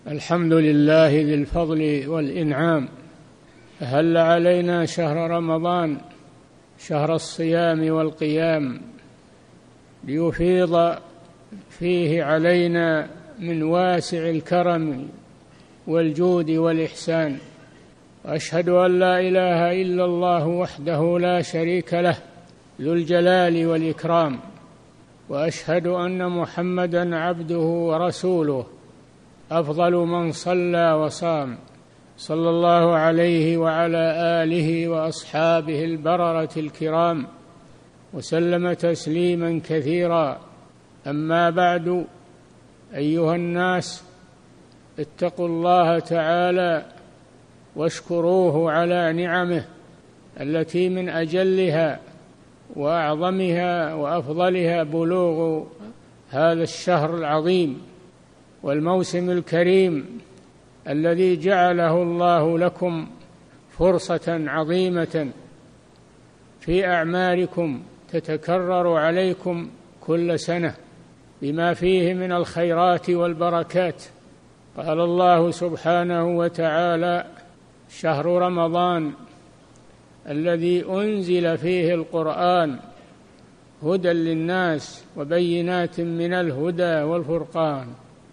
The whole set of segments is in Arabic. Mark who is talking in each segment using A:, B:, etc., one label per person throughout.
A: الحمد لله ذي الفضل والإنعام، أهل علينا شهر رمضان، شهر الصيام والقيام، ليفيض فيه علينا من واسع الكرم والجود والإحسان. وأشهد أن لا إله إلا الله وحده لا شريك له ذو الجلال والإكرام، وأشهد أن محمدًا عبده ورسوله أفضل من صلى وصام، صلى الله عليه وعلى آله وأصحابه البررة الكرام وسلم تسليما كثيرا. أما بعد، أيها الناس، اتقوا الله تعالى واشكروه على نعمه التي من أجلها وأعظمها وأفضلها بلوغ هذا الشهر العظيم والموسم الكريم الذي جعله الله لكم فرصة عظيمة في أعماركم تتكرر عليكم كل سنة بما فيه من الخيرات والبركات. قال الله سبحانه وتعالى: شهر رمضان الذي أنزل فيه القرآن هدى للناس وبينات من الهدى والفرقان.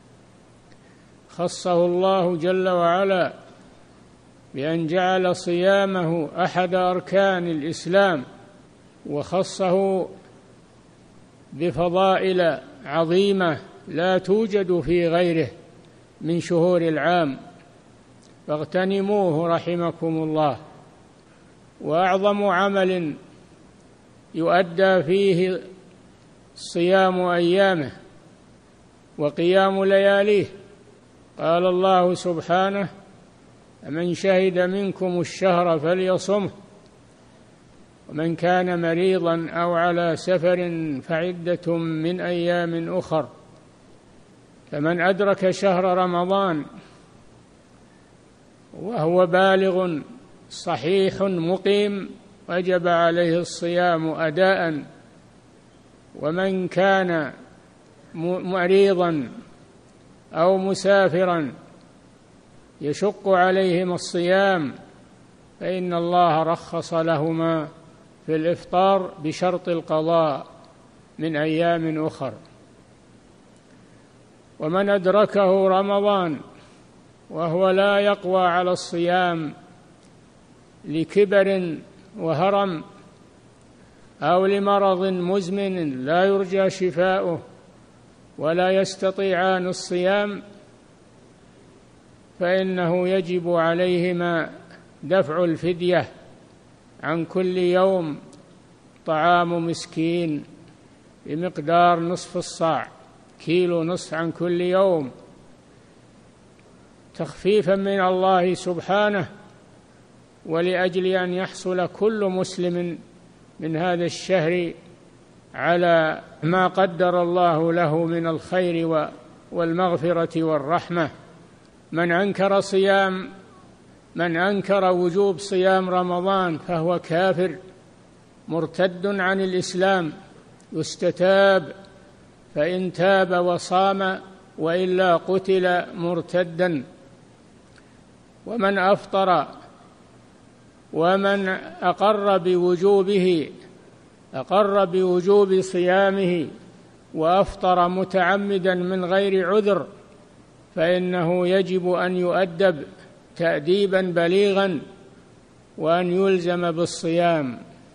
A: خصه الله جل وعلا بأن جعل صيامه أحد أركان الإسلام، وخصه بفضائل عظيمة لا توجد في غيره من شهور العام، فاغتنموه رحمكم الله. وأعظم عمل يؤدى فيه صيام أيامه وقيام لياليه. قال الله سبحانه: من شهد منكم الشهر فليصمه، ومن كان مريضا أو على سفر فعدة من أيام أخر. فمن أدرك شهر رمضان وهو بالغ صحيح مقيم وجب عليه الصيام أداء، ومن كان مريضا أو مسافرا يشق عليهم الصيام فإن الله رخص لهما في الإفطار بشرط القضاء من أيام أخر. ومن أدركه رمضان وهو لا يقوى على الصيام لكبر وهرم أو لمرض مزمن لا يرجى شفاؤه ولا يستطيعان الصيام، فإنه يجب عليهما دفع الفدية عن كل يوم طعام مسكين بمقدار نصف الصاع، كيلو نصف عن كل يوم، تخفيفا من الله سبحانه، ولأجل أن يحصل كل مسلم من هذا الشهر على ما قدر الله له من الخير والمغفرة والرحمة. من أنكر وجوب صيام رمضان فهو كافر مرتد عن الإسلام، يستتاب، فإن تاب وصام وإلا قتل مرتدا. ومن أفطر ومن أقر بوجوب صيامه وأفطر متعمدا من غير عذر فإنه يجب أن يؤدب تأديبا بليغا وأن يلزم بالصيام.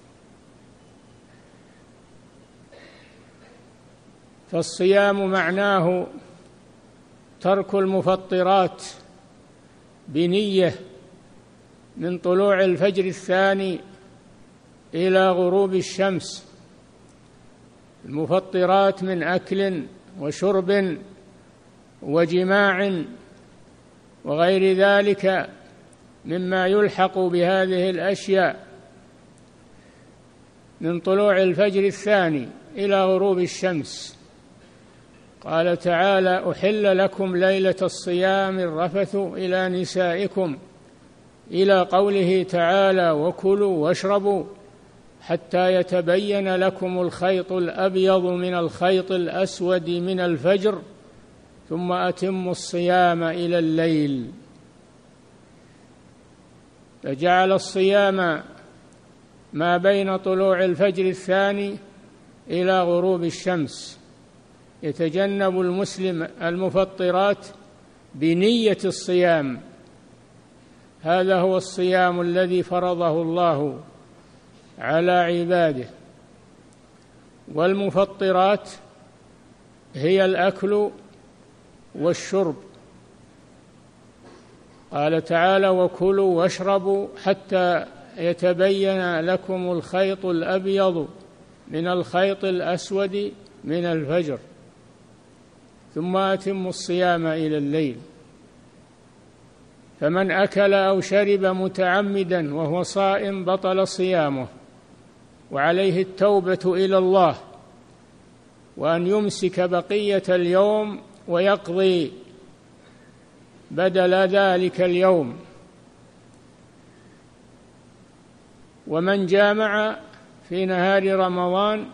A: فالصيام معناه ترك المفطرات بنية من طلوع الفجر الثاني إلى غروب الشمس، المفطرات من أكل وشرب وجماع وغير ذلك مما يلحق بهذه الأشياء، من طلوع الفجر الثاني إلى غروب الشمس. قال تعالى: أحل لكم ليلة الصيام الرفث إلى نسائكم، إلى قوله تعالى: وكلوا واشربوا حتى يتبين لكم الخيط الأبيض من الخيط الأسود من الفجر ثم أتموا الصيام إلى الليل. فجعل الصيام ما بين طلوع الفجر الثاني إلى غروب الشمس، يتجنب المسلم المفطرات بنية الصيام. هذا هو الصيام الذي فرضه الله على عباده. والمفطرات هي الأكل والشرب. قال تعالى: وكلوا واشربوا حتى يتبين لكم الخيط الأبيض من الخيط الأسود من الفجر ثم أتموا الصيام إلى الليل. فمن أكل أو شرب متعمدا وهو صائم بطل صيامه، وعليه التوبة إلى الله وأن يمسك بقية اليوم ويقضي بدل ذلك اليوم. ومن جامع في نهار رمضان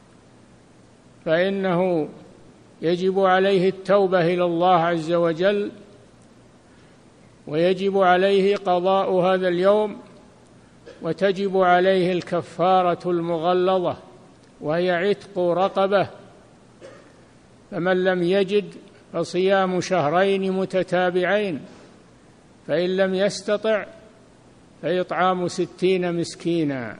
A: فإنه يجب عليه التوبة إلى الله عز وجل، ويجب عليه قضاء هذا اليوم، وتجب عليه الكفارة المغلظة وهي عتق رقبة. فمن لم يجد فصيام شهرين متتابعين، فإن لم يستطع فإطعام 60 مسكينا.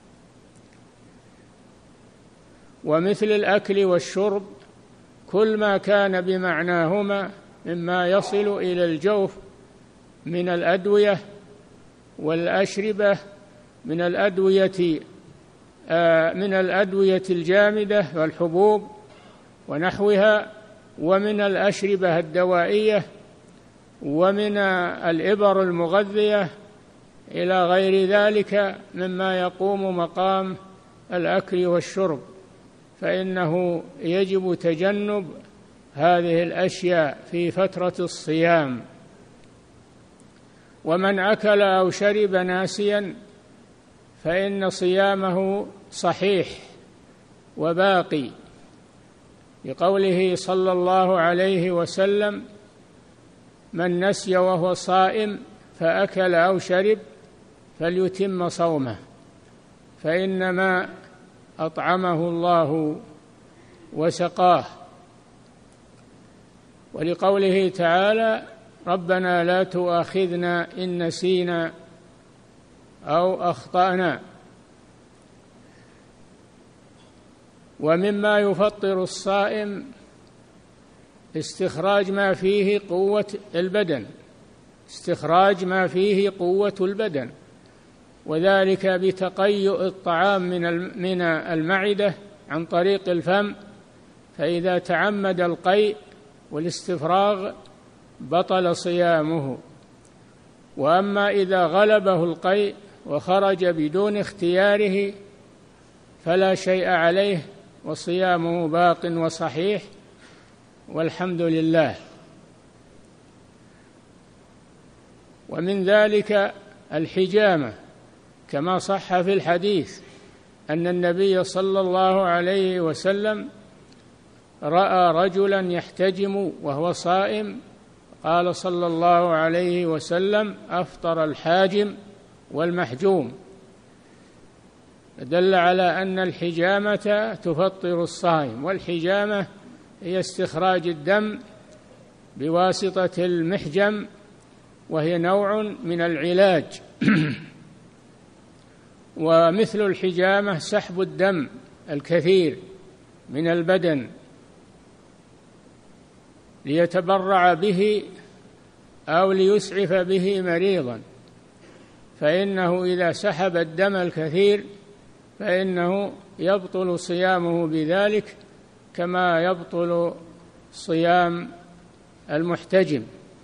A: ومثل الأكل والشرب كل ما كان بمعناهما مما يصل إلى الجوف من الأدوية والأشربة، من الأدوية الجامدة والحبوب ونحوها، ومن الأشربة الدوائية، ومن الإبر المغذية إلى غير ذلك مما يقوم مقام الأكل والشرب، فإنه يجب تجنب هذه الأشياء في فترة الصيام. ومن أكل أو شرب ناسيا فإن صيامه صحيح وباقي، لقوله صلى الله عليه وسلم: من نسي وهو صائم فأكل أو شرب فليتم صومه، فإنما أطعمه الله وسقاه. ولقوله تعالى: ربنا لا تؤاخذنا إن نسينا أو أخطأنا. ومما يفطر الصائم استخراج ما فيه قوة البدن، وذلك بتقيؤ الطعام من المعدة عن طريق الفم، فإذا تعمد القيء والاستفراغ بطل صيامه. وأما إذا غلبه القيء وخرج بدون اختياره فلا شيء عليه وصيامه باق وصحيح، والحمد لله. ومن ذلك الحجامة، كما صح في الحديث أن النبي صلى الله عليه وسلم رأى رجلا يحتجم وهو صائم، قال صلى الله عليه وسلم: أفطر الحاجم والمحجوم، دل على أن الحجامة تفطر الصائم. والحجامة هي استخراج الدم بواسطة المحجم، وهي نوع من العلاج. ومثل الحجامة سحب الدم الكثير من البدن ليتبرع به أو ليسعف به مريضا، فإنه إذا سحب الدم الكثير فإنه يبطل صيامه بذلك كما يبطل صيام المحتجم.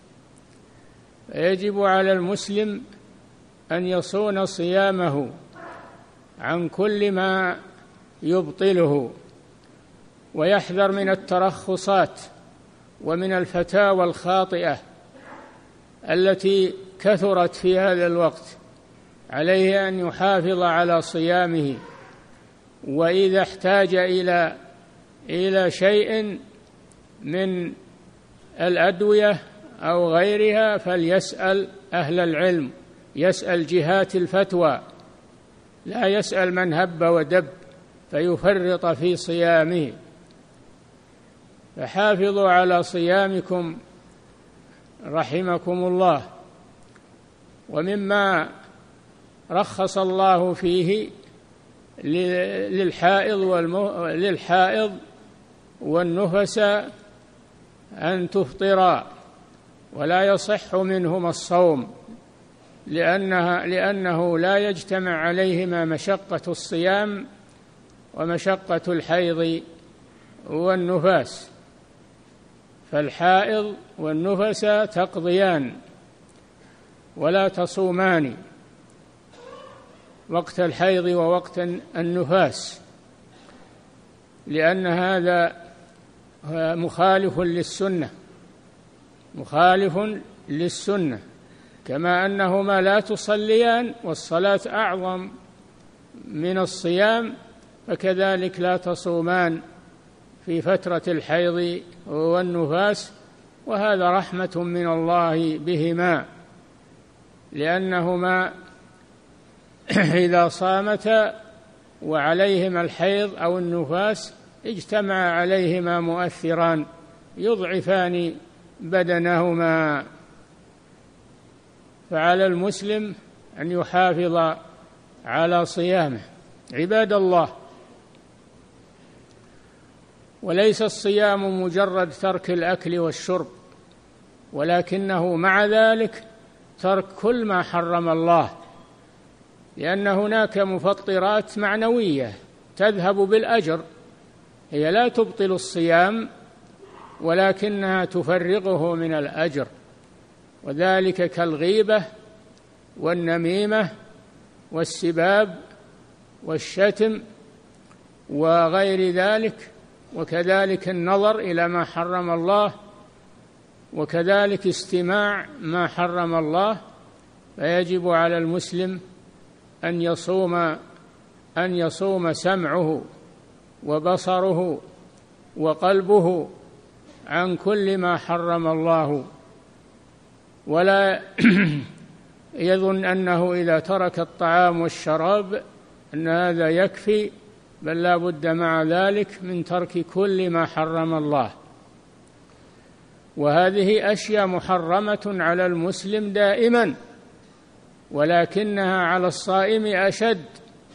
A: فيجب على المسلم أن يصون صيامه عن كل ما يبطله، ويحذر من الترخصات ومن الفتاوى الخاطئة التي كثرت في هذا الوقت. عليه أن يحافظ على صيامه، وإذا احتاج إلى شيء من الأدوية أو غيرها فليسأل أهل العلم، يسأل جهات الفتوى، لا يسأل من هب ودب فيفرط في صيامه. فحافظوا على صيامكم رحمكم الله. ومما رخص الله فيه للحائض والنفس أن تفطرا ولا يصح منهما الصوم، لأنه لا يجتمع عليهما مشقة الصيام ومشقة الحيض والنفاس، فالحائض والنفس تقضيان ولا تصومان وقت الحيض ووقت النفاس، لأن هذا مخالف للسنة، كما أنهما لا تصليان والصلاة أعظم من الصيام، فكذلك لا تصومان في فترة الحيض والنفاس، وهذا رحمة من الله بهما، لأنهما إذا صامتا وعليهما الحيض أو النفاس اجتمع عليهما مؤثران يضعفان بدنهما. فعلى المسلم أن يحافظ على صيامه. عباد الله، وليس الصيام مجرد ترك الأكل والشرب، ولكنه مع ذلك ترك كل ما حرم الله، لأن هناك مفطرات معنوية تذهب بالأجر، هي لا تبطل الصيام ولكنها تفرغه من الأجر، وذلك كالغيبة والنميمة والسباب والشتم وغير ذلك، وكذلك النظر إلى ما حرم الله، وكذلك استماع ما حرم الله. فيجب على المسلم أن يصوم سمعه وبصره وقلبه عن كل ما حرم الله، ولا يظن أنه إذا ترك الطعام والشراب أن هذا يكفي، بل لا بد مع ذلك من ترك كل ما حرم الله. وهذه أشياء محرمة على المسلم دائما، ولكنها على الصائم أشد،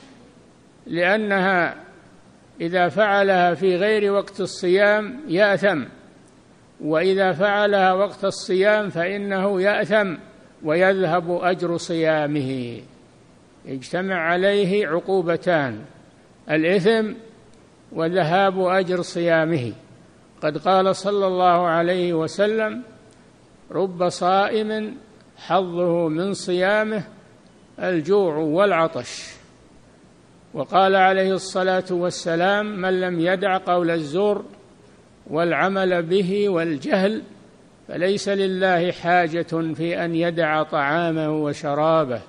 A: لأنها إذا فعلها في غير وقت الصيام يأثم، وإذا فعلها وقت الصيام فإنه يأثم ويذهب أجر صيامه، يجتمع عليه عقوبتان: الإثم وذهاب أجر صيامه. قد قال صلى الله عليه وسلم: رب صائم حظه من صيامه الجوع والعطش. وقال عليه الصلاة والسلام: من لم يدع قول الزور والعمل به والجهل فليس لله حاجة في أن يدع طعامه وشرابه.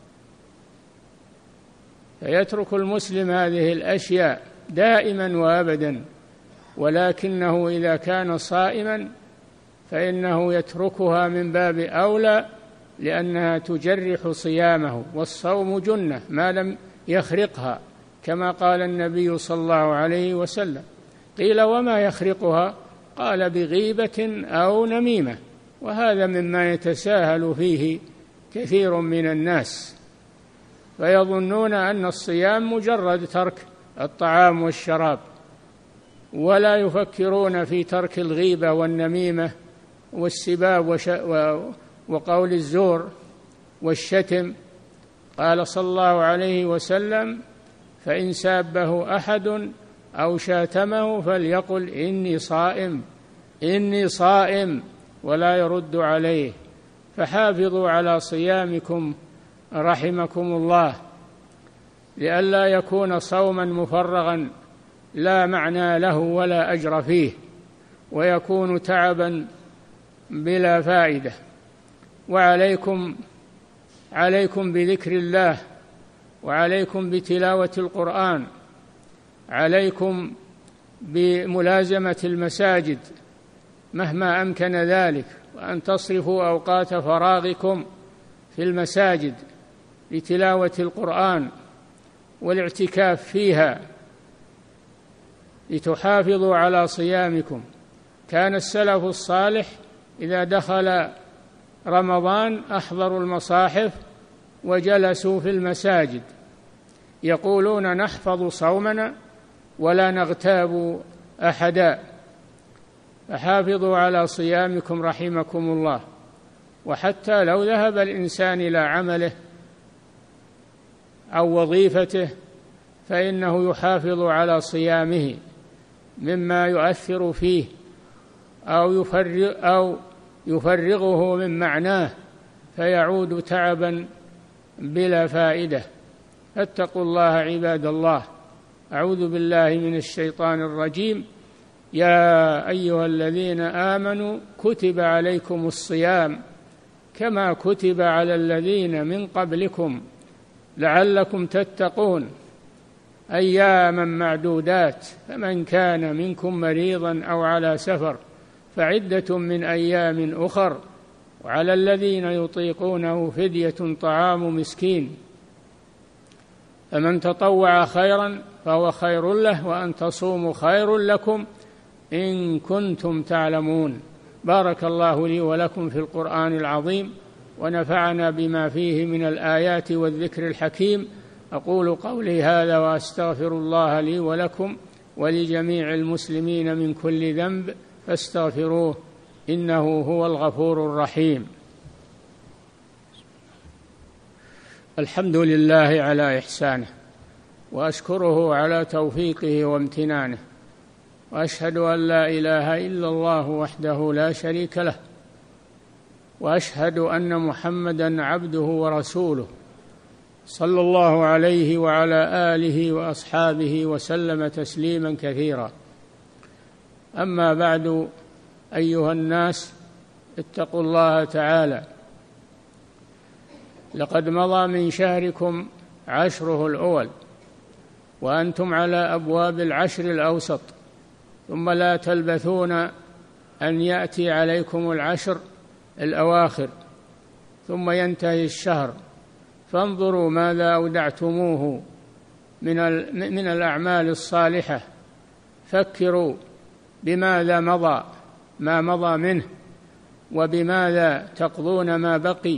A: فيترك المسلم هذه الأشياء دائما وأبدا، ولكنه إذا كان صائما فإنه يتركها من باب أولى، لأنها تجرح صيامه، والصوم جنة ما لم يخرقها، كما قال النبي صلى الله عليه وسلم. قيل: وما يخرقها؟ قال: بغيبة أو نميمة. وهذا مما يتساهل فيه كثير من الناس، فيظنون أن الصيام مجرد ترك الطعام والشراب، ولا يفكرون في ترك الغيبة والنميمة والسباب وقول الزور والشتم. قال صلى الله عليه وسلم: فإن سابه أحد أو شاتمه فليقل إني صائم ولا يرد عليه. فحافظوا على صيامكم رحمكم الله، لئلا يكون صوما مفرغا لا معنى له ولا أجر فيه، ويكون تعبا بلا فائدة. وعليكم بذكر الله، وعليكم بتلاوة القرآن، عليكم بملازمة المساجد مهما أمكن ذلك، وأن تصرفوا أوقات فراغكم في المساجد لتلاوة القرآن والاعتكاف فيها لتحافظوا على صيامكم. كان السلف الصالح إذا دخل رمضان أحضروا المصاحف وجلسوا في المساجد يقولون نحفظ صومنا ولا نغتاب أحدا، فحافظوا على صيامكم رحمكم الله. وحتى لو ذهب الإنسان إلى عمله أو وظيفته فإنه يحافظ على صيامه مما يؤثر فيه أو يفرغه من معناه فيعود تعبا بلا فائدة. فاتقوا الله عباد الله. أعوذ بالله من الشيطان الرجيم. يا أيها الذين آمنوا كتب عليكم الصيام كما كتب على الذين من قبلكم لعلكم تتقون أياما معدودات، فمن كان منكم مريضا أو على سفر فعدة من أيام أخر، وعلى الذين يطيقونه فدية طعام مسكين، فمن تطوع خيرا فهو خير له، وأن تصوموا خير لكم إن كنتم تعلمون. بارك الله لي ولكم في القرآن العظيم، ونفعنا بما فيه من الآيات والذكر الحكيم. أقول قولي هذا وأستغفر الله لي ولكم ولجميع المسلمين من كل ذنب فاستغفروه إنه هو الغفور الرحيم. الحمد لله على إحسانه، وأشكره على توفيقه وامتنانه، وأشهد أن لا إله إلا الله وحده لا شريك له، وأشهد أن محمدًا عبده ورسوله صلى الله عليه وعلى آله وأصحابه وسلم تسليما كثيرا. أما بعد، أيها الناس اتقوا الله تعالى. لقد مضى من شهركم عشره الأول، وأنتم على أبواب العشر الأوسط، ثم لا تلبثون أن يأتي عليكم العشر الأواخر، ثم ينتهي الشهر، فانظروا ماذا أودعتموه من الأعمال الصالحة. فكروا بماذا ما مضى منه، وبماذا تقضون ما بقي.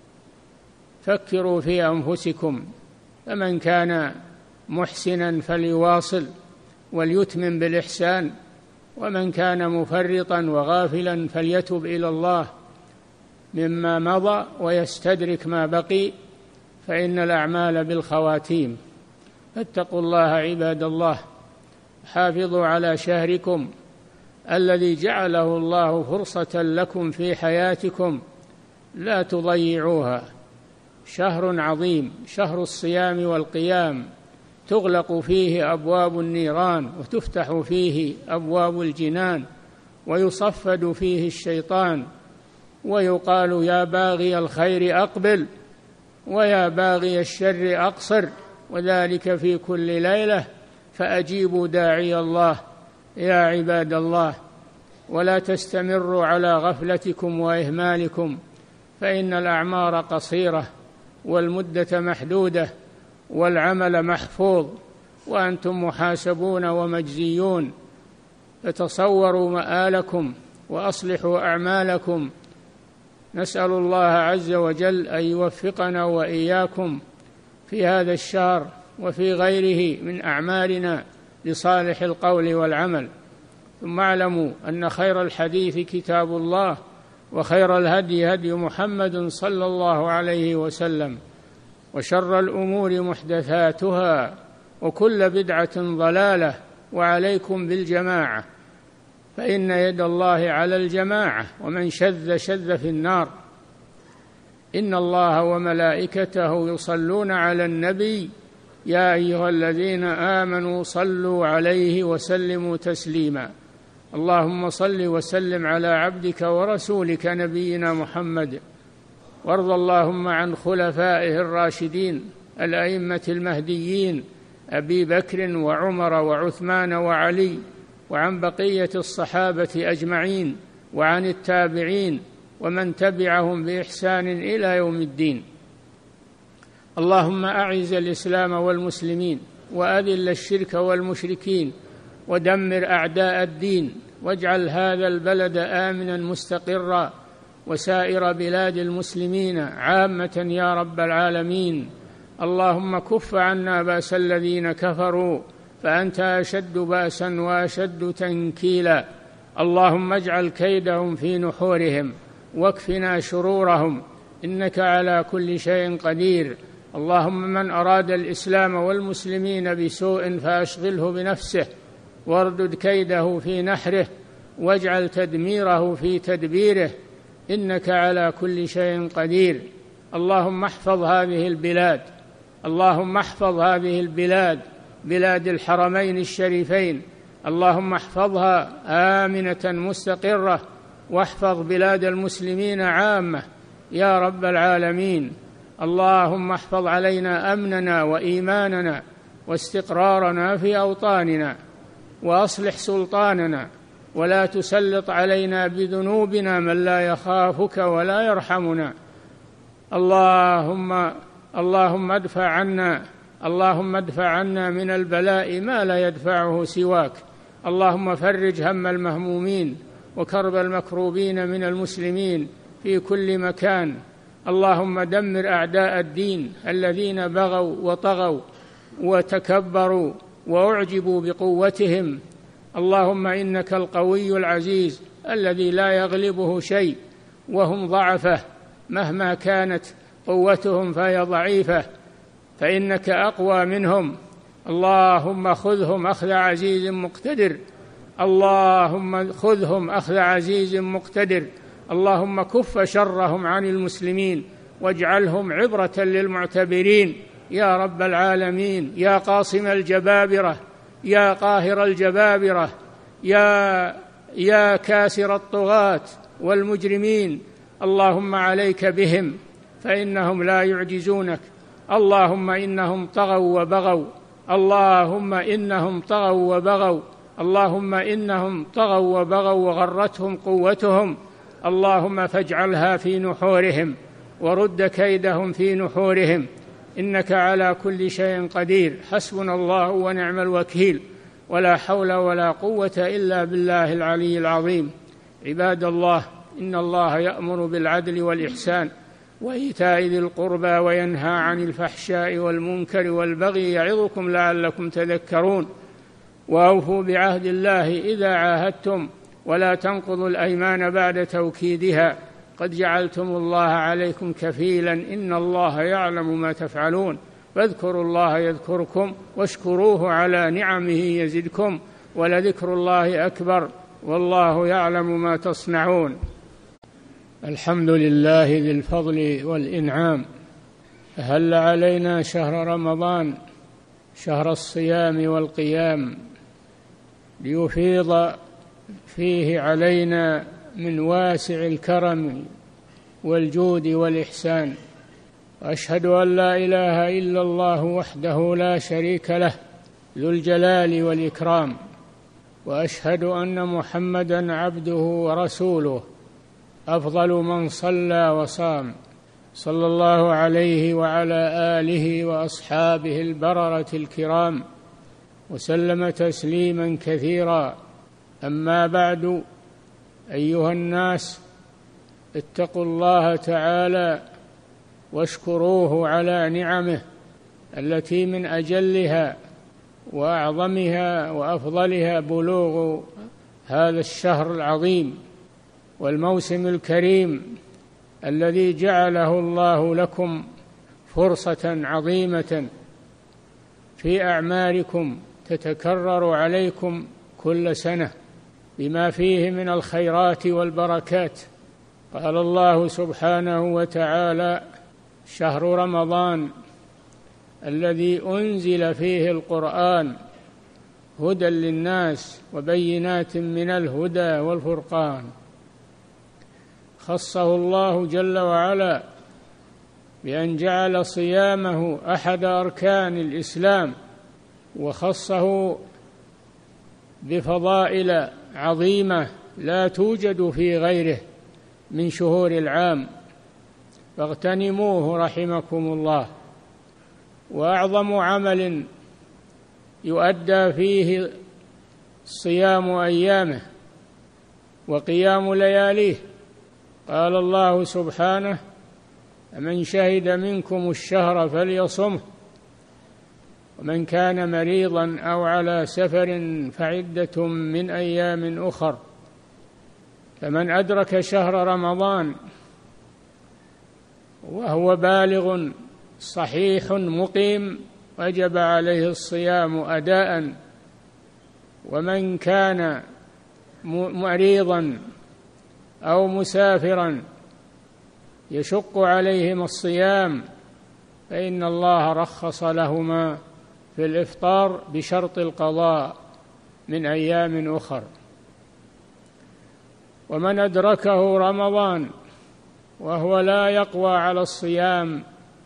A: فكروا في أنفسكم، فمن كان محسنا فليواصل وليتمم بالإحسان، ومن كان مفرطا وغافلا فليتب إلى الله مما مضى ويستدرك ما بقي، فإن الأعمال بالخواتيم. فاتقوا الله عباد الله، حافظوا على شهركم الذي جعله الله فرصة لكم في حياتكم، لا تضيعوها. شهر عظيم، شهر الصيام والقيام، تغلق فيه أبواب النيران وتفتح فيه أبواب الجنان، ويصفد فيه الشيطان، ويقال يا باغي الخير أقبل ويا باغي الشر أقصر، وذلك في كل ليلة، فأجيبوا داعي الله يا عباد الله، ولا تستمروا على غفلتكم وإهمالكم، فإن الأعمار قصيرة والمدة محدودة والعمل محفوظ، وأنتم محاسبون ومجزيون. فتصوروا مآلكم وأصلحوا أعمالكم. نسأل الله عز وجل أن يوفقنا وإياكم في هذا الشهر وفي غيره من أعمالنا لصالح القول والعمل. ثم اعلموا أن خير الحديث كتاب الله، وخير الهدي هدي محمد صلى الله عليه وسلم، وشر الأمور محدثاتها، وكل بدعة ضلالة، وعليكم بالجماعة، فإن يد الله على الجماعة، ومن شذ شذ في النار. إن الله وملائكته يصلون على النبي يا أيها الذين آمنوا صلوا عليه وسلموا تسليما. اللهم صل وسلم على عبدك ورسولك نبينا محمد، وارض اللهم عن خلفائه الراشدين الأئمة المهديين أبي بكر وعمر وعثمان وعلي، وعن بقية الصحابة أجمعين، وعن التابعين ومن تبعهم بإحسان إلى يوم الدين. اللهم أعز الإسلام والمسلمين وأذل الشرك والمشركين ودمر أعداء الدين، واجعل هذا البلد آمنا مستقرا وسائر بلاد المسلمين عامة يا رب العالمين. اللهم كف عنا بأس الذين كفروا فأنت أشد بأسا وأشد تنكيلا. اللهم اجعل كيدهم في نحورهم واكفنا شرورهم، إنك على كل شيء قدير. اللهم من أراد الإسلام والمسلمين بسوء فأشغله بنفسه واردد كيده في نحره واجعل تدميره في تدبيره، إنك على كل شيء قدير. اللهم احفظ هذه البلاد، اللهم احفظ هذه البلاد، بلاد الحرمين الشريفين، اللهم احفظها آمنة مستقرة، واحفظ بلاد المسلمين عامة يا رب العالمين. اللهم احفظ علينا أمننا وإيماننا واستقرارنا في أوطاننا، وأصلح سلطاننا، ولا تسلط علينا بذنوبنا من لا يخافك ولا يرحمنا. اللهم ادفع عنا من البلاء ما لا يدفعه سواك. اللهم فرج هم المهمومين وكرب المكروبين من المسلمين في كل مكان. اللهم دمر أعداء الدين الذين بغوا وطغوا وتكبروا وأعجبوا بقوتهم. اللهم إنك القوي العزيز الذي لا يغلبه شيء، وهم ضعفة مهما كانت قوتهم فهي ضعيفة، فإنك أقوى منهم. اللهم خذهم أخذ عزيز مقتدر، اللهم خذهم أخذ عزيز مقتدر. اللهم كف شرهم عن المسلمين واجعلهم عبرة للمعتبرين يا رب العالمين. يا قاصم الجبابرة، يا قاهر الجبابرة، يا كاسر الطغاة والمجرمين، اللهم عليك بهم فإنهم لا يعجزونك. اللهم إنهم طغوا وبغوا، اللهم إنهم طغوا وبغوا، اللهم إنهم طغوا وبغوا وغرتهم قوتهم. اللهم فاجعلها في نحورهم ورد كيدهم في نحورهم، إنك على كل شيء قدير. حسبنا الله ونعم الوكيل، ولا حول ولا قوة إلا بالله العلي العظيم. عباد الله، إن الله يأمر بالعدل والإحسان وإيتاء ذي القربى وينهى عن الفحشاء والمنكر والبغي يعظكم لعلكم تذكرون. وأوفوا بعهد الله إذا عاهدتم، ولا تنقضوا الأيمان بعد توكيدها، قد جعلتم الله عليكم كفيلا، إن الله يعلم ما تفعلون. فاذكروا الله يذكركم واشكروه على نعمه يزدكم، ولذكر الله أكبر، والله يعلم ما تصنعون. الحمد لله ذي الفضل والإنعام، هل علينا شهر رمضان، شهر الصيام والقيام، ليفيض فيه علينا من واسع الكرم والجود والإحسان. وأشهد أن لا إله إلا الله وحده لا شريك له ذو الجلال والإكرام، وأشهد أن محمدًا عبده ورسوله أفضل من صلى وصام، صلى الله عليه وعلى آله وأصحابه البررة الكرام، وسلم تسليما كثيرا. أما بعد، أيها الناس، اتقوا الله تعالى واشكروه على نعمه التي من أجلها وأعظمها وأفضلها بلوغ هذا الشهر العظيم والموسم الكريم الذي جعله الله لكم فرصة عظيمة في أعماركم تتكرر عليكم كل سنة بما فيه من الخيرات والبركات. قال الله سبحانه وتعالى: شهر رمضان الذي أنزل فيه القرآن هدى للناس وبينات من الهدى والفرقان. خصه الله جل وعلا بأن جعل صيامه أحد أركان الإسلام، وخصه بفضائل عظيمة لا توجد في غيره من شهور العام، فاغتنموه رحمكم الله. وأعظم عمل يؤدى فيه صيام أيامه وقيام لياليه. قال الله سبحانه: فمن شهد منكم الشهر فليصمه، ومن كان مريضا أو على سفر فعدة من أيام أخر. فمن أدرك شهر رمضان وهو بالغ صحيح مقيم وجب عليه الصيام أداء، ومن كان مريضا أو مسافرا يشق عليهم الصيام فإن الله رخص لهما في الإفطار بشرط القضاء من أيام أخر. ومن أدركه رمضان وهو لا يقوى على الصيام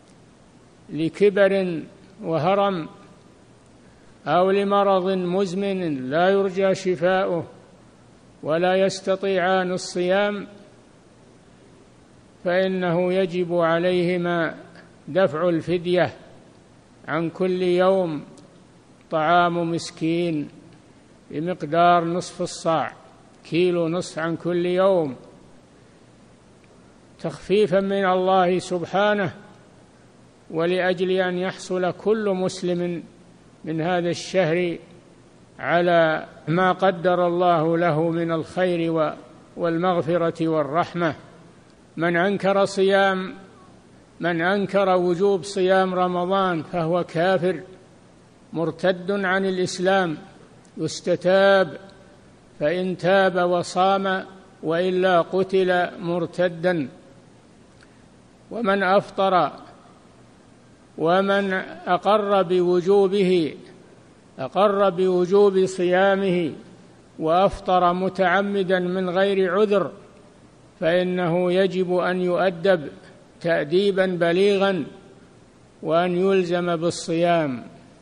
A: لكبر وهرم أو لمرض مزمن لا يرجى شفاؤه ولا يستطيعان الصيام، فإنه يجب عليهما دفع الفدية عن كل يوم طعام مسكين بمقدار نصف الصاع، كيلو نصف عن كل يوم، تخفيفا من الله سبحانه، ولأجل أن يحصل كل مسلم من هذا الشهر على ما قدر الله له من الخير والمغفرة والرحمة. من أنكر وجوب صيام رمضان فهو كافر مرتد عن الإسلام، يستتاب، فإن تاب وصام وإلا قتل مرتدا. ومن أفطر ومن أقر بوجوب صيامه وأفطر متعمدا من غير عذر فإنه يجب أن يؤدب تأديبا بليغا وأن يلزم بالصيام.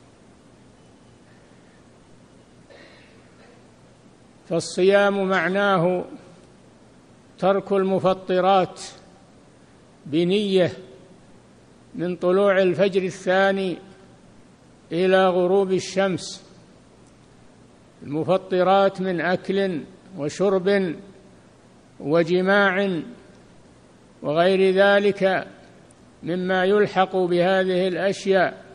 A: فالصيام معناه ترك المفطرات بنية من طلوع الفجر الثاني إلى غروب الشمس، المفطرات من أكل وشرب وجماع وغير ذلك مما يلحق بهذه الأشياء،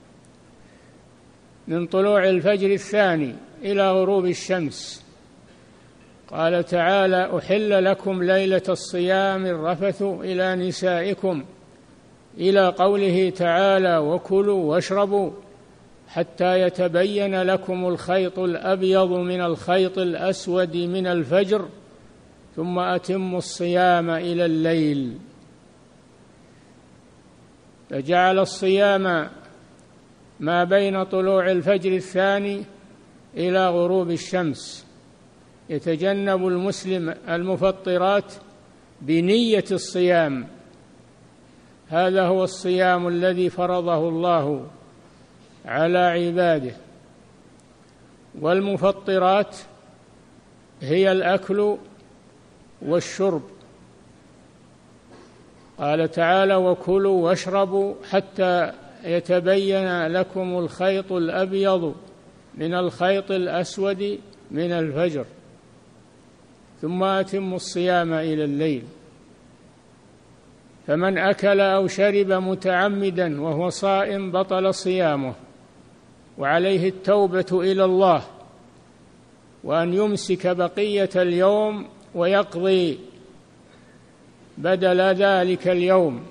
A: من طلوع الفجر الثاني إلى غروب الشمس. قال تعالى: أحل لكم ليلة الصيام الرفث إلى نسائكم، إلى قوله تعالى: وكلوا واشربوا حتى يتبين لكم الخيط الأبيض من الخيط الأسود من الفجر ثم أتموا الصيام إلى الليل. فجعل الصيام ما بين طلوع الفجر الثاني إلى غروب الشمس، يتجنب المسلم المفطرات بنية الصيام. هذا هو الصيام الذي فرضه الله على عباده. والمفطرات هي الأكل والشرب. قال تعالى: وكلوا واشربوا حتى يتبين لكم الخيط الأبيض من الخيط الأسود من الفجر ثم أتموا الصيام إلى الليل. فمن أكل أو شرب متعمدا وهو صائم بطل صيامه، وعليه التوبة إلى الله وأن يمسك بقية اليوم ويقضي بدل ذلك اليوم.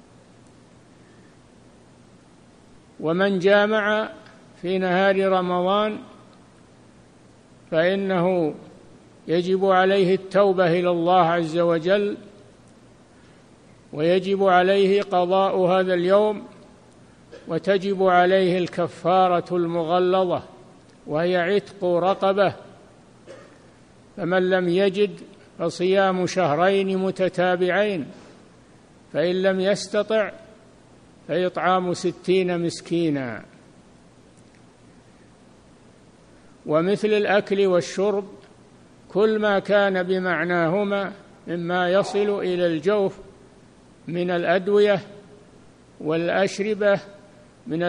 A: ومن جامع في نهار رمضان فإنه يجب عليه التوبة إلى الله عز وجل، ويجب عليه قضاء هذا اليوم، وتجب عليه الكفارة المغلظة وهي عتق رقبة. فمن لم يجد فصيام شهرين متتابعين، فإن لم يستطع فإطعام 60 مسكينا. ومثل الأكل والشرب كل ما كان بمعناهما مما يصل إلى الجوف من الأدوية والأشربة، من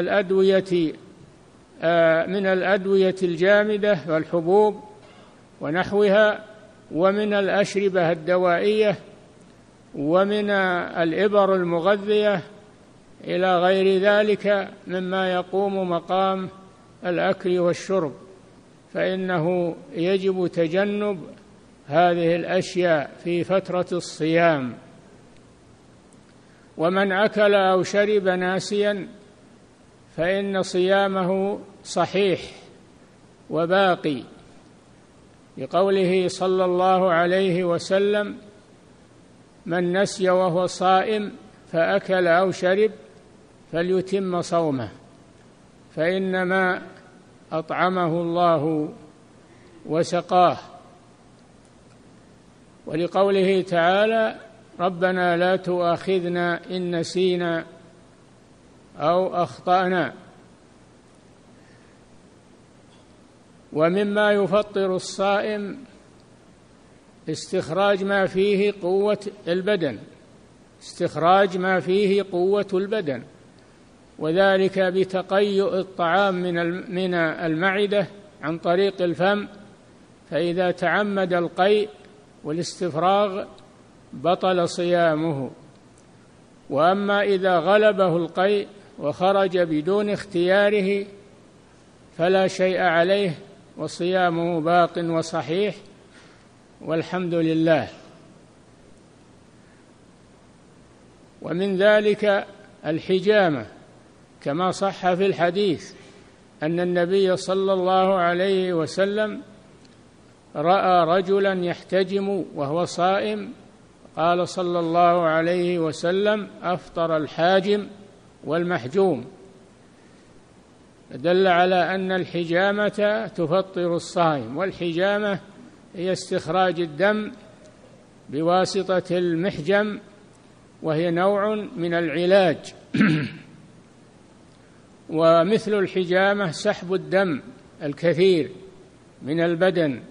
A: الأدوية الجامدة والحبوب ونحوها، ومن الأشربة الدوائية، ومن الإبر المغذية إلى غير ذلك مما يقوم مقام الأكل والشرب، فإنه يجب تجنب هذه الأشياء في فترة الصيام. ومن أكل أو شرب ناسيا فإن صيامه صحيح وباقي، لقوله صلى الله عليه وسلم: من نسي وهو صائم فأكل أو شرب فليتم صومه، فإنما أطعمه الله وسقاه. ولقوله تعالى: ربنا لا تؤاخذنا إن نسينا أو أخطأنا. ومما يفطر الصائم استخراج ما فيه قوة البدن، وذلك بتقيؤ الطعام من المعدة عن طريق الفم، فإذا تعمد القيء والاستفراغ بطل صيامه. وأما إذا غلبه القيء وخرج بدون اختياره فلا شيء عليه وصيامه باق وصحيح، والحمد لله. ومن ذلك الحجامة، كما صح في الحديث أن النبي صلى الله عليه وسلم رأى رجلا يحتجم وهو صائم، قال صلى الله عليه وسلم: أفطر الحاجم والمحجوم، دل على أن الحجامة تفطر الصائم. والحجامة هي استخراج الدم بواسطة المحجم، وهي نوع من العلاج. ومثل الحجامة سحب الدم الكثير من البدن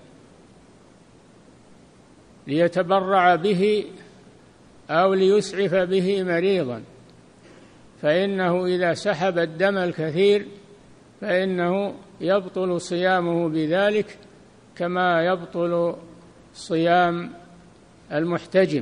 A: ليتبرع به أو ليسعف به مريضا، فإنه إذا سحب الدم الكثير فإنه يبطل صيامه بذلك كما يبطل صيام المحتجم.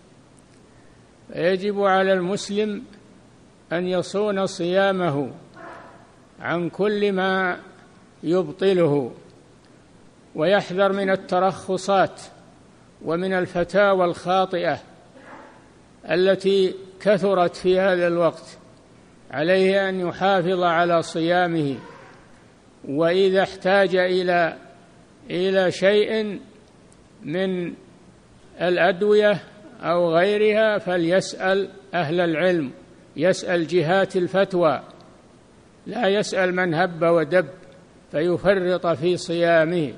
A: فيجب على المسلم أن يصون صيامه عن كل ما يبطله، ويحذر من الترخصات ومن الفتاوى الخاطئة التي كثرت في هذا الوقت. عليه أن يحافظ على صيامه، وإذا احتاج إلى شيء من الأدوية أو غيرها فليسأل أهل العلم، يسأل جهات الفتوى، لا يسأل من هب ودب فيفرط في صيامه.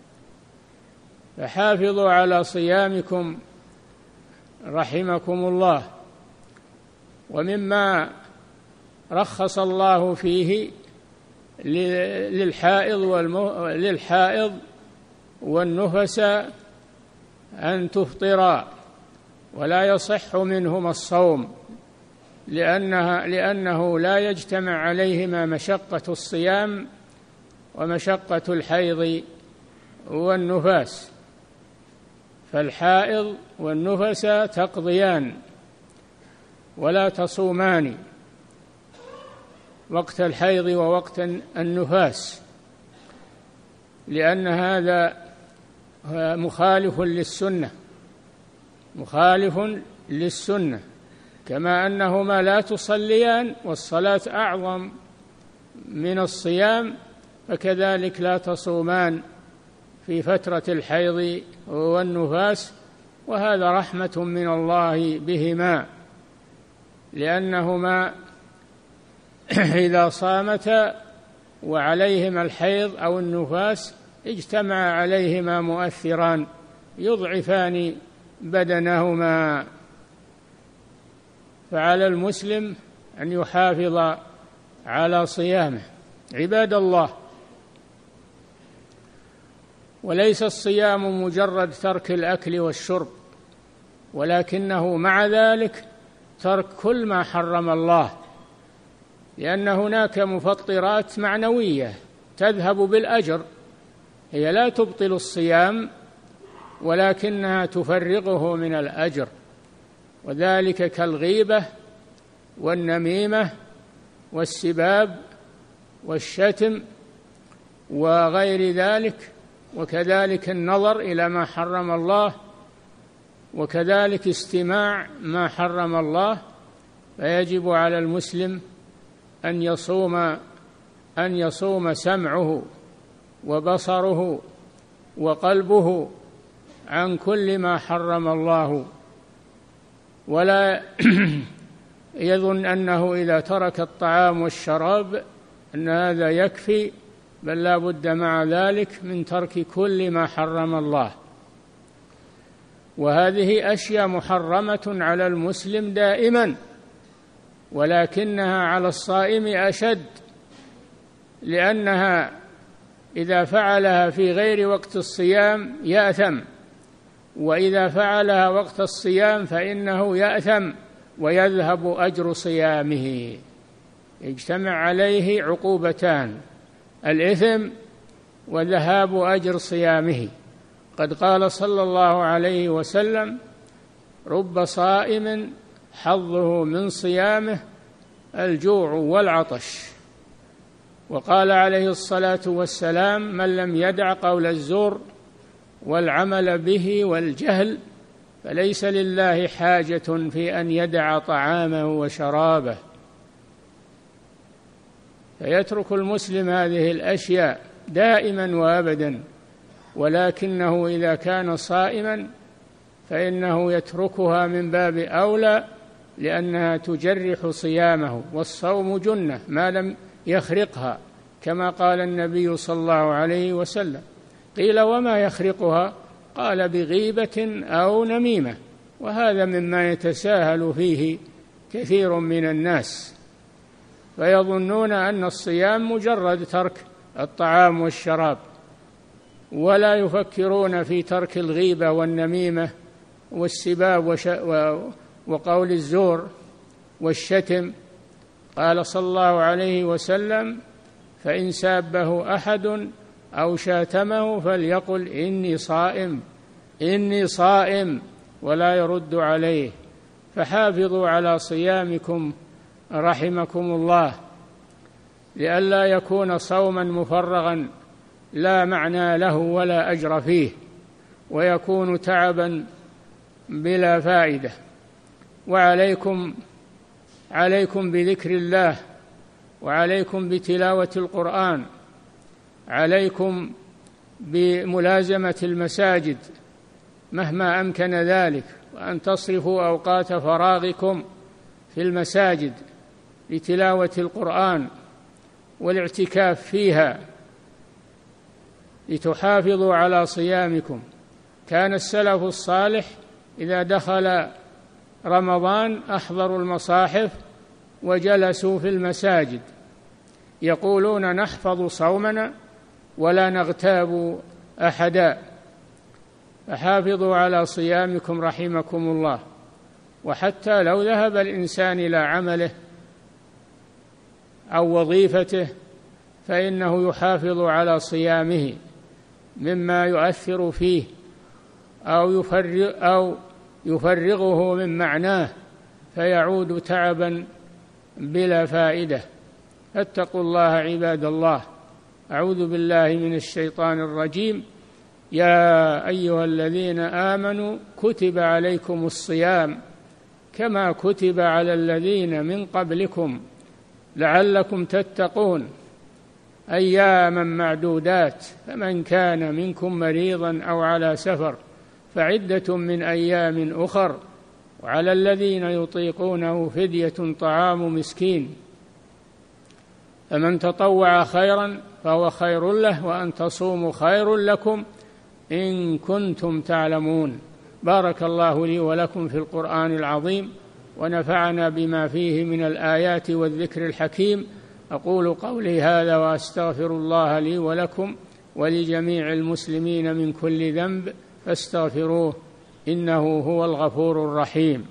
A: فحافظوا على صيامكم رحمكم الله. ومما رخص الله فيه للحائض والنفس أن تفطرا ولا يصح منهما الصوم، لأنه لا يجتمع عليهما مشقة الصيام ومشقة الحيض والنفاس، فالحائض والنفس تقضيان ولا تصومان وقت الحيض ووقت النفاس، لأن هذا مخالف للسنة، كما أنهما لا تصليان والصلاة أعظم من الصيام، فكذلك لا تصومان في فترة الحيض والنفاس. وهذا رحمة من الله بهما، لأنهما إذا صامتا وعليهما الحيض أو النفاس اجتمع عليهما مؤثران يضعفان بدنهما. فعلى المسلم أن يحافظ على صيامه. عباد الله، وليس الصيام مجرد ترك الأكل والشرب، ولكنه مع ذلك ترك كل ما حرم الله، لأن هناك مفطرات معنوية تذهب بالأجر، هي لا تبطل الصيام ولكنها تفرغه من الأجر، وذلك كالغيبة والنميمة والسباب والشتم وغير ذلك، وكذلك النظر إلى ما حرم الله، وكذلك استماع ما حرم الله. فيجب على المسلم أن يصوم سمعه وبصره وقلبه عن كل ما حرم الله، ولا يظن أنه إذا ترك الطعام والشراب أن هذا يكفي، بل لا بد مع ذلك من ترك كل ما حرم الله. وهذه أشياء محرمة على المسلم دائما، ولكنها على الصائم أشد، لأنها إذا فعلها في غير وقت الصيام يأثم، وإذا فعلها وقت الصيام فإنه يأثم ويذهب أجر صيامه، يجتمع عليه عقوبتان: الإثم وذهاب أجر صيامه. قد قال صلى الله عليه وسلم: رب صائم حظه من صيامه الجوع والعطش. وقال عليه الصلاة والسلام: من لم يدع قول الزور والعمل به والجهل فليس لله حاجة في أن يدع طعامه وشرابه. فيترك المسلم هذه الأشياء دائما وأبدا، ولكنه إذا كان صائما فإنه يتركها من باب أولى، لأنها تجرح صيامه، والصوم جنة ما لم يخرقها، كما قال النبي صلى الله عليه وسلم. قيل: وما يخرقها؟ قال: بغيبة أو نميمة، وهذا مما يتساهل فيه كثير من الناس، فيظنون أن الصيام مجرد ترك الطعام والشراب، ولا يفكرون في ترك الغيبة والنميمة والسباب وقول الزور والشتم. قال صلى الله عليه وسلم: فإن سابه أحد أو شاتمه فليقل إني صائم ولا يرد عليه. فحافظوا على صيامكم رحمكم الله، لئلا يكون صوما مفرغا لا معنى له ولا أجر فيه، ويكون تعبا بلا فائدة. وعليكم بذكر الله، وعليكم بتلاوة القرآن، عليكم بملازمة المساجد مهما أمكن ذلك، وأن تصرفوا أوقات فراغكم في المساجد لتلاوة القرآن والاعتكاف فيها لتحافظوا على صيامكم. كان السلف الصالح إذا دخل رمضان أحضروا المصاحف وجلسوا في المساجد يقولون: نحفظ صومنا ولا نغتاب أحدا. فحافظوا على صيامكم رحمكم الله. وحتى لو ذهب الإنسان إلى عمله أو وظيفته فإنه يحافظ على صيامه مما يؤثر فيه أو يفرغه من معناه، فيعود تعبا بلا فائدة. فاتقوا الله عباد الله. أعوذ بالله من الشيطان الرجيم. يا أيها الذين آمنوا كتب عليكم الصيام كما كتب على الذين من قبلكم لعلكم تتقون، أياما معدودات، فمن كان منكم مريضا أو على سفر فعدة من أيام أخر، وعلى الذين يطيقونه فدية طعام مسكين، فمن تطوع خيرا فهو خير له، وأن تصوموا خير لكم إن كنتم تعلمون. بارك الله لي ولكم في القرآن العظيم، ونفعنا بما فيه من الآيات والذكر الحكيم. أقول قولي هذا وأستغفر الله لي ولكم، ولجميع المسلمين من كل ذنب فاستغفروه إنه هو الغفور الرحيم.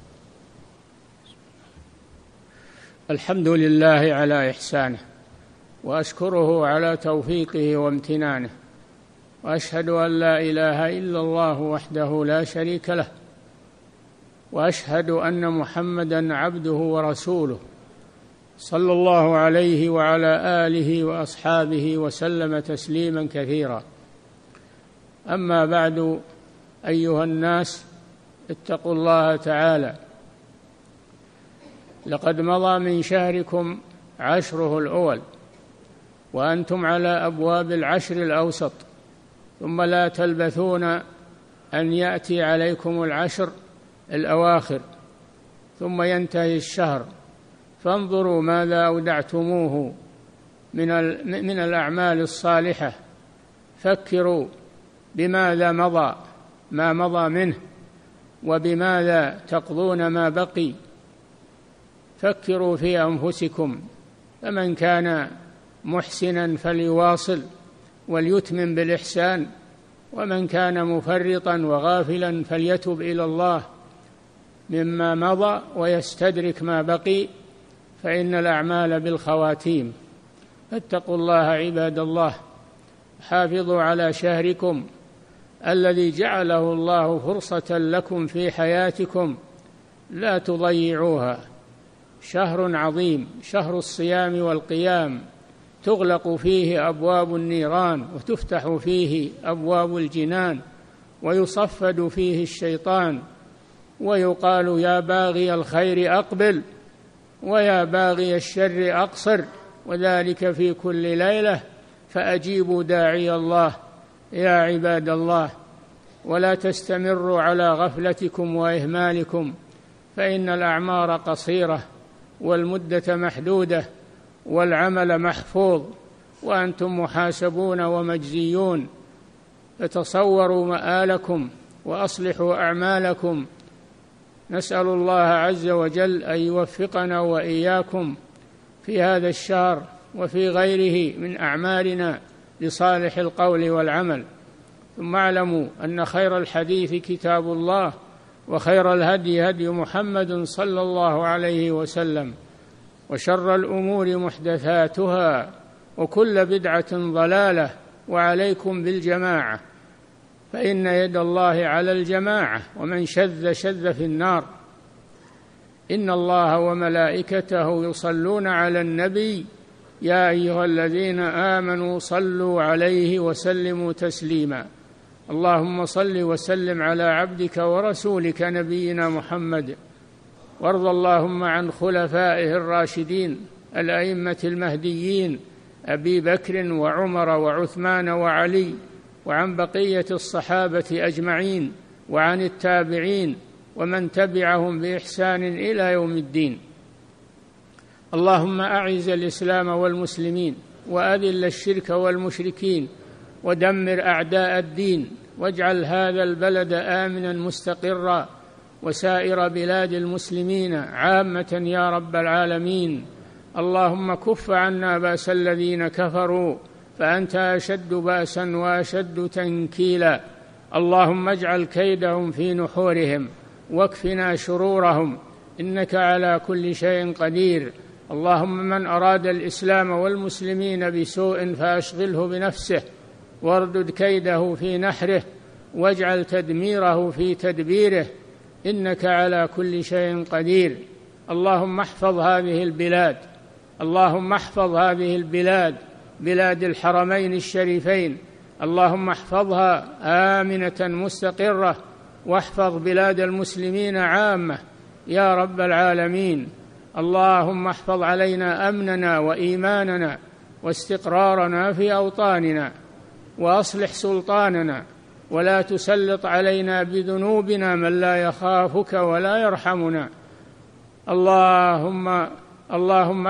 A: الحمد لله على إحسانه، وأشكره على توفيقه وامتنانه، وأشهد أن لا إله إلا الله وحده لا شريك له، وأشهد أن محمدًا عبده ورسوله صلى الله عليه وعلى آله وأصحابه وسلم تسليمًا كثيرا. أما بعد، أيها الناس، اتقوا الله تعالى. لقد مضى من شهركم عشره الأول، وأنتم على أبواب العشر الأوسط، ثم لا تلبثون أن يأتي عليكم العشر الأواخر، ثم ينتهي الشهر، فانظروا ماذا أودعتموه من الأعمال الصالحة. فكروا بماذا مضى ما مضى منه، وبماذا تقضون ما بقي. فكروا في أنفسكم، فمن كان محسنا فليواصل وليتمم بالإحسان، ومن كان مفرطا وغافلا فليتب إلى الله مما مضى ويستدرك ما بقي، فإن الأعمال بالخواتيم. فاتقوا الله عباد الله، حافظوا على شهركم الذي جعله الله فرصة لكم في حياتكم، لا تضيعوها. شهر عظيم، شهر الصيام والقيام، تغلق فيه أبواب النيران وتفتح فيه أبواب الجنان، ويصفد فيه الشيطان، ويقال يا باغي الخير أقبل ويا باغي الشر أقصر، وذلك في كل ليلة، فأجيبوا داعي الله يا عباد الله، ولا تستمروا على غفلتكم وإهمالكم، فإن الأعمار قصيرة والمدة محدودة والعمل محفوظ، وأنتم محاسبون ومجزيون. فتصوروا مآلكم وأصلحوا أعمالكم. نسأل الله عز وجل أن يوفقنا وإياكم في هذا الشهر وفي غيره من أعمالنا لصالح القول والعمل. ثم اعلموا أن خير الحديث كتاب الله، وخير الهدي هدي محمد صلى الله عليه وسلم، وشر الأمور محدثاتها، وكل بدعة ضلالة، وعليكم بالجماعة، فإن يد الله على الجماعة، ومن شذ شذ في النار. إن الله وملائكته يصلون على النبي يا أيها الذين آمنوا صلوا عليه وسلموا تسليما. اللهم صل وسلم على عبدك ورسولك نبينا محمد، وارض اللهم عن خلفائه الراشدين الأئمة المهديين أبي بكر وعمر وعثمان وعلي، وعن بقية الصحابة أجمعين، وعن التابعين ومن تبعهم بإحسان إلى يوم الدين. اللهم أعز الإسلام والمسلمين، وأذل الشرك والمشركين، ودمر أعداء الدين، واجعل هذا البلد آمنا مستقرا، وسائر بلاد المسلمين عامة يا رب العالمين. اللهم كف عنا بأس الذين كفروا، فأنت أشد بأسا وأشد تنكيلا. اللهم اجعل كيدهم في نحورهم، واكفنا شرورهم، إنك على كل شيء قدير. اللهم من أراد الإسلام والمسلمين بسوء فأشغله بنفسه، واردد كيده في نحره، واجعل تدميره في تدبيره، إنك على كل شيء قدير. اللهم احفظ هذه البلاد، اللهم احفظ هذه البلاد، بلاد الحرمين الشريفين، اللهم احفظها آمنة مستقرة، واحفظ بلاد المسلمين عامة يا رب العالمين. اللهم احفظ علينا أمننا وإيماننا واستقرارنا في أوطاننا، وأصلح سلطاننا، ولا تسلط علينا بذنوبنا من لا يخافك ولا يرحمنا. اللهم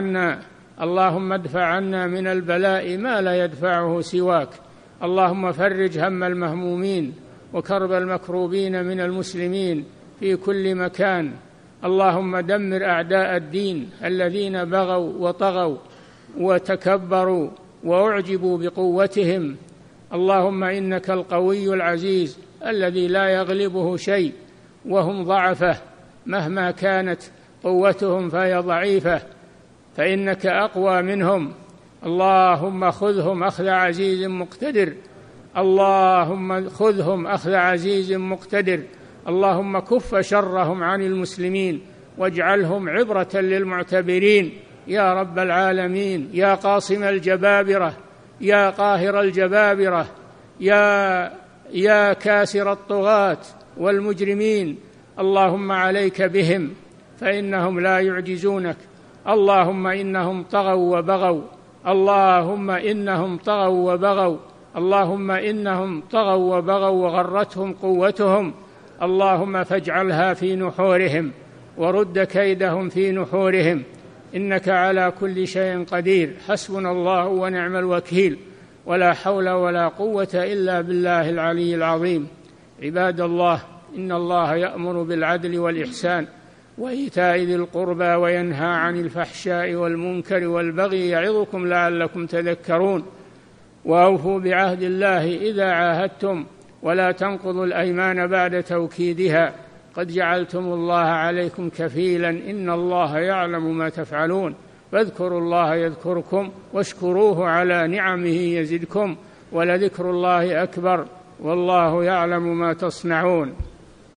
A: ادفع عنا من البلاء ما لا يدفعه سواك. اللهم فرج هم المهمومين وكرب المكروبين من المسلمين في كل مكان. اللهم دمر أعداء الدين الذين بغوا وطغوا وتكبروا وأعجبوا بقوتهم. اللهم إنك القوي العزيز الذي لا يغلبه شيء، وهم ضعفة مهما كانت قوتهم فهي ضعيفة، فإنك أقوى منهم. اللهم خذهم أخذ عزيز مقتدر، اللهم خذهم أخذ عزيز مقتدر. اللهم كف شرهم عن المسلمين واجعلهم عبرة للمعتبرين يا رب العالمين، يا قاصم الجبابرة، يا قاهر الجبابرة، يا كاسر الطغاة والمجرمين. اللهم عليك بهم فإنهم لا يعجزونك. اللهم إنهم طغوا وبغوا، اللهم إنهم طغوا وبغوا، اللهم إنهم طغوا وبغوا وغرتهم قوتهم. اللهم فاجعلها في نحورهم ورد كيدهم في نحورهم، إنك على كل شيء قدير. حسبنا الله ونعم الوكيل، ولا حول ولا قوة إلا بالله العلي العظيم. عباد الله، إن الله يأمر بالعدل والإحسان وإيتاء ذي القربى وينهى عن الفحشاء والمنكر والبغي يعظكم لعلكم تذكرون. وأوفوا بعهد الله إذا عاهدتم، ولا تنقضوا الأيمان بعد توكيدها، قد جعلتم الله عليكم كفيلا، إن الله يعلم ما تفعلون. فاذكروا الله يذكركم واشكروه على نعمه يزدكم، ولذكر الله أكبر، والله يعلم ما تصنعون.